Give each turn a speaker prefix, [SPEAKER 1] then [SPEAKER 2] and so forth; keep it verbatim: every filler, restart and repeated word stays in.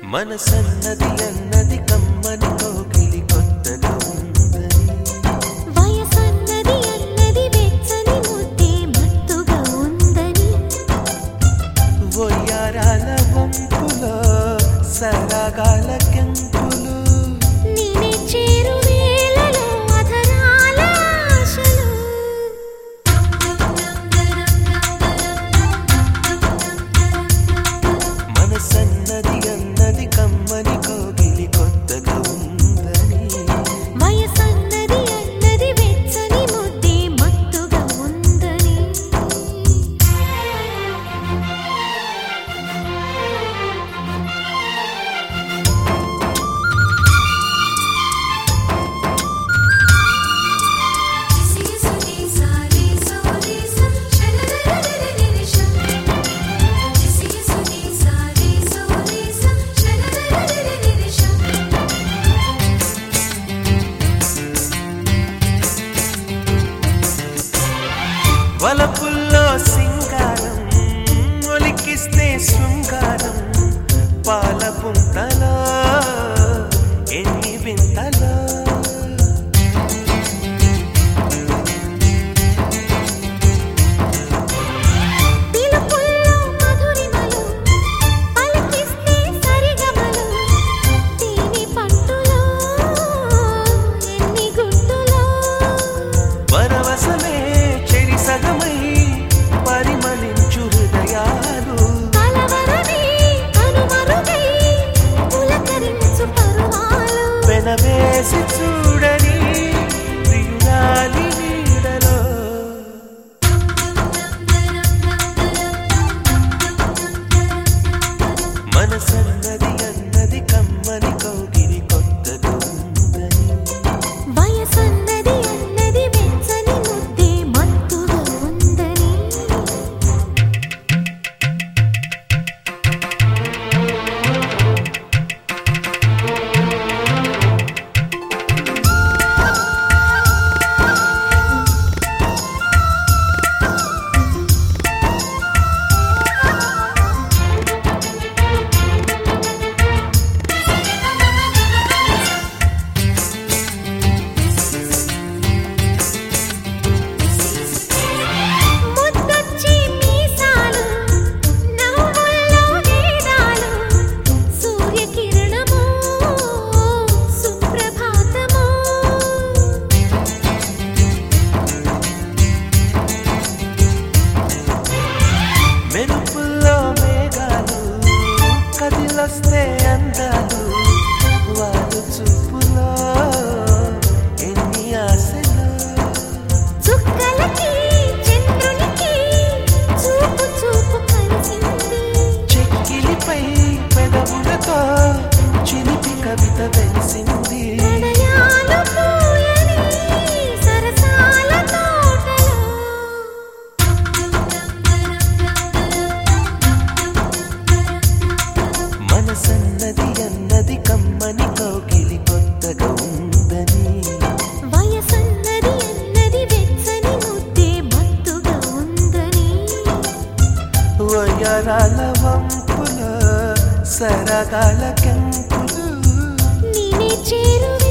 [SPEAKER 1] మనసన్నది అన్నది కమ్మని కోకిలి కొత్తగా ఉందని
[SPEAKER 2] వయసన్నది అన్నది వెచ్చని ముద్దే మత్తుగా ఉందని
[SPEAKER 1] వయ్యారాల వంపులో సరాగాల కెంపులు
[SPEAKER 2] నేనే చేరు వేళలో అధరాల ఆశలు
[SPEAKER 1] మనసన్నది అన్నది కమ్మని కోకిలి కొత్తగా ఉందని
[SPEAKER 2] వయసన్నది అన్నది వెచ్చని ముద్దే మత్తుగా ఉందని
[SPEAKER 1] వలపుల్లో సింగారం ఒలికిస్తే శృంగారం పాల పుంతలో ఎన్ని వింతలో
[SPEAKER 2] పిలుపుల్లో మధురిమలు పలికిస్తే సరిగమలు తేనె పట్టులో ఎన్ని గుట్టులో
[SPEAKER 1] పరవశమే చెరి సగమై పరిమళించు హృదయాలు
[SPEAKER 2] కలవరమే కనుమరుగై పులకరించు పరువాలు
[SPEAKER 1] వెనవేసి చూడని ప్రియురాలి నీడలో మనసన్నది అన్నది కమ్మని కోకిలి కొత్తగా ఉందని
[SPEAKER 2] వయసన్నది అన్నది వెచ్చని ముద్దే మత్తుగా ఉందని ముద్దొచ్చి మీసాలు నవ్వుల్లో వేదాలు సూర్యకిరణమో సుప్రభాతమో
[SPEAKER 1] మెరుపుల్లో మేఘాలు కదిలొస్తే అందాలు వాళ్ళు చూపులో ఎన్ని ఆశలు
[SPEAKER 2] చుక్కలకి చంద్రునికి చూపు చూపు కలిసింది
[SPEAKER 1] చెక్కిలిపై పెదవులతో చిలిపి కవిత వెలిసింది
[SPEAKER 2] ప్రణయాలు పూయని సరసాల తోటలో
[SPEAKER 1] మనసన్నది అన్నది కమ్మని కోకిలి కొత్తగా ఉందని
[SPEAKER 2] వయసన్నది అన్నది వెచ్చని ముద్దే మత్తుగా ఉందని
[SPEAKER 1] వయ్యారాల వంపుల సరగాల కెంపులు
[SPEAKER 2] నేనే చేరు